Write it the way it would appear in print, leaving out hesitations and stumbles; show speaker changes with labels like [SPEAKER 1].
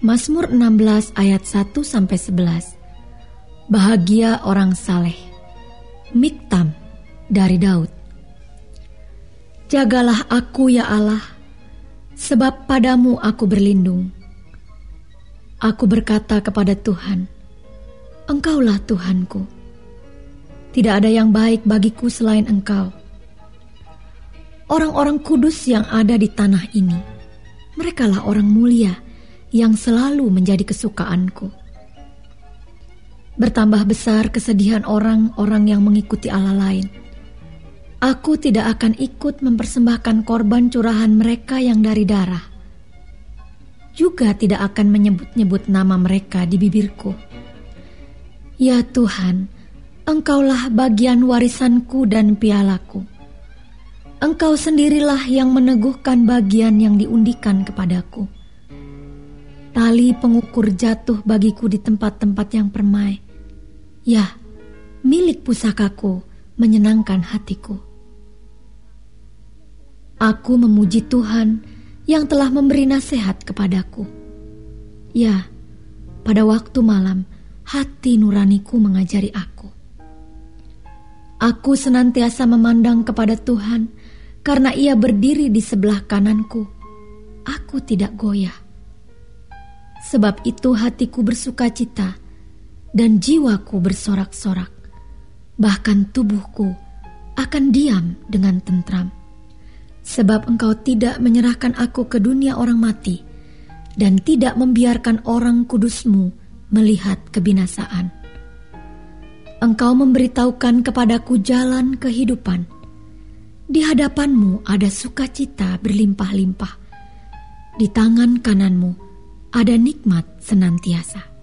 [SPEAKER 1] Mazmur 16 ayat 1-11. Bahagia orang saleh. Miktam dari Daud. Jagalah aku ya Allah, sebab padamu aku berlindung. Aku berkata kepada Tuhan, Engkaulah Tuhanku. Tidak ada yang baik bagiku selain Engkau. Orang-orang kudus yang ada di tanah ini, merekalah orang mulia yang selalu menjadi kesukaanku. Bertambah besar kesedihan orang-orang yang mengikuti Allah lain. Aku tidak akan ikut mempersembahkan korban curahan mereka yang dari darah. Juga tidak akan menyebut-nyebut nama mereka di bibirku. Ya Tuhan, Engkaulah bagian warisanku dan pialaku. Engkau sendirilah yang meneguhkan bagian yang diundikan kepadaku. Tali pengukur jatuh bagiku di tempat-tempat yang permai. Ya, milik pusakaku menyenangkan hatiku. Aku memuji Tuhan yang telah memberi nasihat kepadaku. Ya, pada waktu malam hati nuraniku mengajari aku. Aku senantiasa memandang kepada Tuhan karena Ia berdiri di sebelah kananku. Aku tidak goyah. Sebab itu hatiku bersukacita dan jiwaku bersorak-sorak. Bahkan tubuhku akan diam dengan tentram. Sebab Engkau tidak menyerahkan aku ke dunia orang mati dan tidak membiarkan orang kudus-Mu melihat kebinasaan. Engkau memberitahukan kepadaku jalan kehidupan. Di hadapan-Mu ada sukacita berlimpah-limpah. Di tangan kanan-Mu ada nikmat senantiasa.